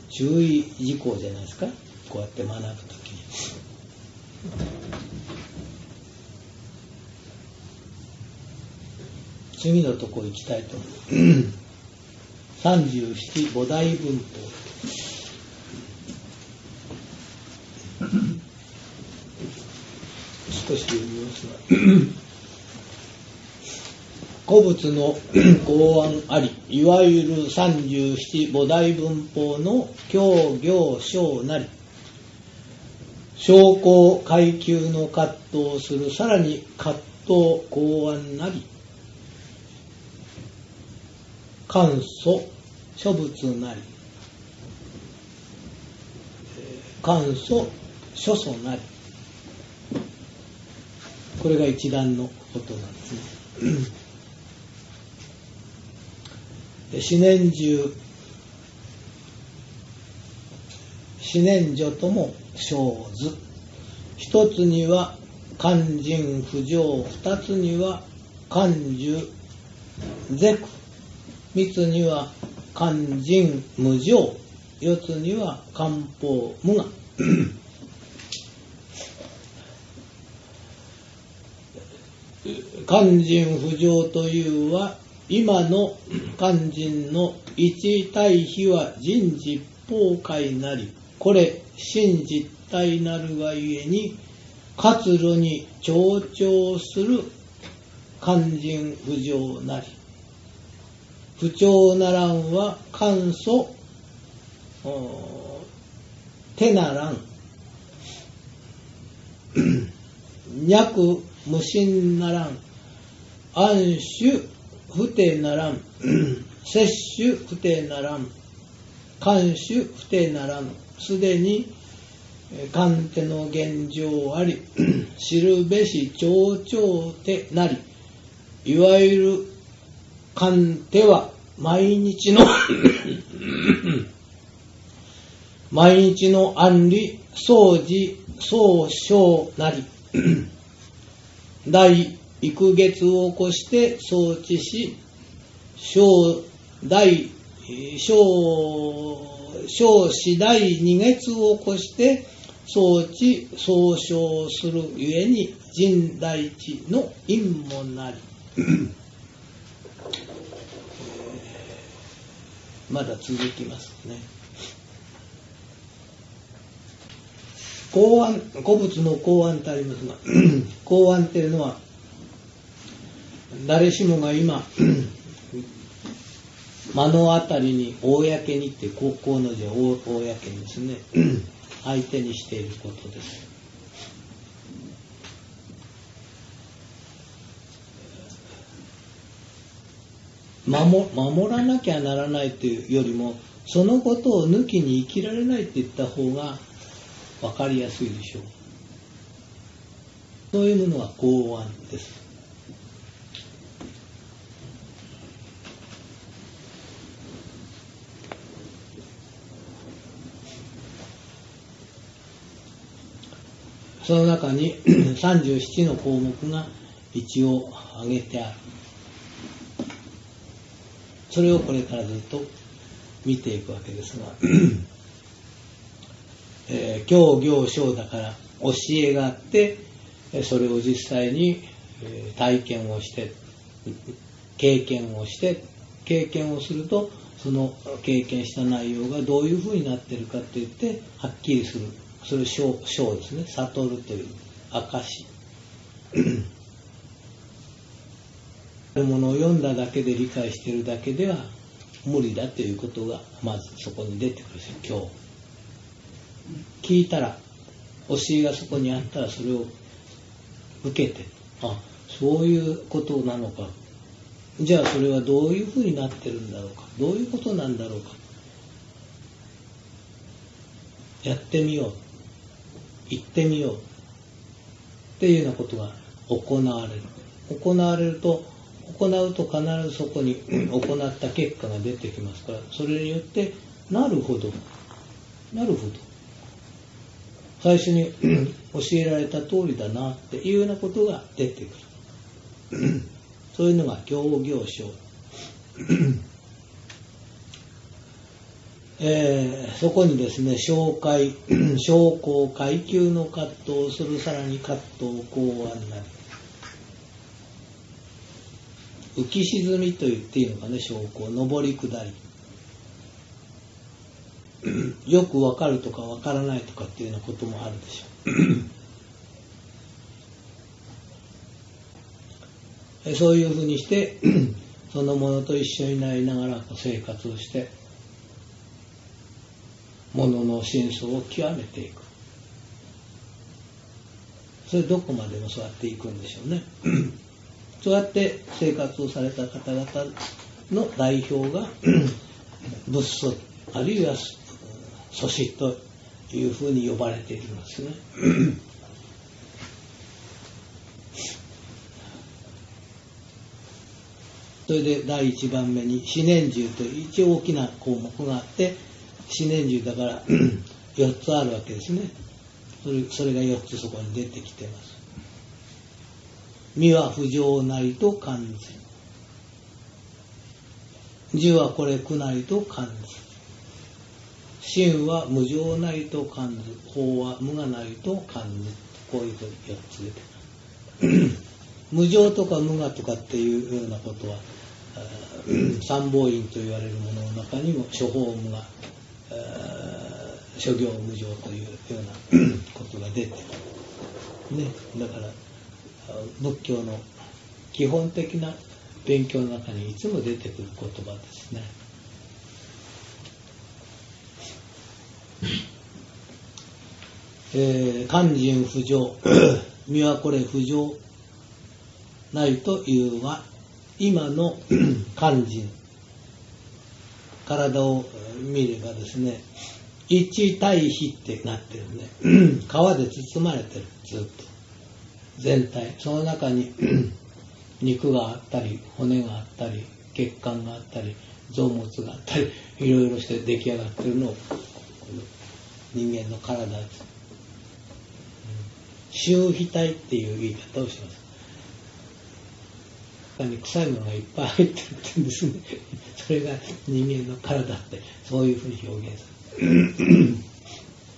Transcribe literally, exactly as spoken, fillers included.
注意事項じゃないですか、こうやって学ぶときに。次のところ行きたいと思う。さんじゅうなな菩提文法。少し読みますが、古物の公案あり、いわゆるさんじゅうなな菩提文法の教行章なり、証拠階級の葛藤する、さらに葛藤公案なり、簡素諸仏なり、簡素諸祖なり、これが一段のことなんですね。四念住、四念処とも称ず。一つには勧進不浄、二つには勧受絶句、三つには勧進無常、四つには漢方無我。勧進不浄というは、今の勧進の一対比は人実法界なり、これ真実体なるがゆえに活路に長調する勧進不浄なり、不調ならんは簡素手ならん、脈無心ならん、安守不定ならん、摂取不定ならん、監守不定ならん、すでに観手の現状あり、知るべし長調手なり、いわゆる観手は毎日の毎日の安理掃除総称なり、第幾月を起こして装置し、小第小小子第二月を起こして装置総称するゆえに人大地の陰もなり。まだ続きますね。公案、古物の公案とありますが、公案というのは誰しもが今目の当たりに公にって高校の字は公にですね、相手にしていることです。守, 守らなきゃならないというよりも、そのことを抜きに生きられないと言った方が分かりやすいでしょう。そういうものは公案です。その中にさんじゅうななの項目が一応挙げてある。それをこれからずっと見ていくわけですが、えー、教行章だから教えがあって、それを実際に体験をして経験をして経験をすると、その経験した内容がどういうふうになっているかといってはっきりする。それを章ですね、悟るという証ものを読んだだけで理解しているだけでは無理だということがまずそこに出てくるんですよ。今日聞いたら、教えがそこにあったらそれを受けて、あ、そういうことなのか、じゃあそれはどういうふうになってるんだろうか、どういうことなんだろうか、やってみよう、言ってみようっていうようなことが行われる。行われると行うと必ずそこに行った結果が出てきますから、それによってなるほどなるほど最初に教えられた通りだなっていうようなことが出てくる。そういうのが教行章。 えー、そこにですね、昇階、昇降階級の葛藤をする、さらに葛藤を考案なり、浮き沈みと言っていいのかね、昇降、上り下り。よくわかるとかわからないとかっていうようなこともあるでしょう。そういうふうにしてそのものと一緒になりながら生活をしてものの真相を極めていく。それどこまでもそうやっていくんでしょうね。そうやって生活をされた方々の代表が仏祖あるいは祖師というふうに呼ばれているんですね。それで第一番目に四念住という一応大きな項目があって、四念住だからよっつあるわけですね。それ、それがよっつそこに出てきています。身は不浄なりと感じ、住はこれ苦なりと感じ、心は無常なりと感じ、法は無我なりと感じ、こういうふうによっつ出てます。無常とか無我とかっていうようなことは三宝院と言われるものの中にも諸法無我、諸行無常というようなことが出てる、ね、だから仏教の基本的な勉強の中にいつも出てくる言葉ですね。えー、勧進不浄身はこれ不浄ないというは、今の勧進、体を見ればですね、一対比ってなってるね。皮で包まれてる、ずっと全体、その中に肉があったり骨があったり血管があったり臓物があったりいろいろして出来上がってるのを人間の体です。周皮体っていう言い方をします。中に臭いものがいっぱい入ってるってんですね。それが人間の体ってそういうふうに表現する。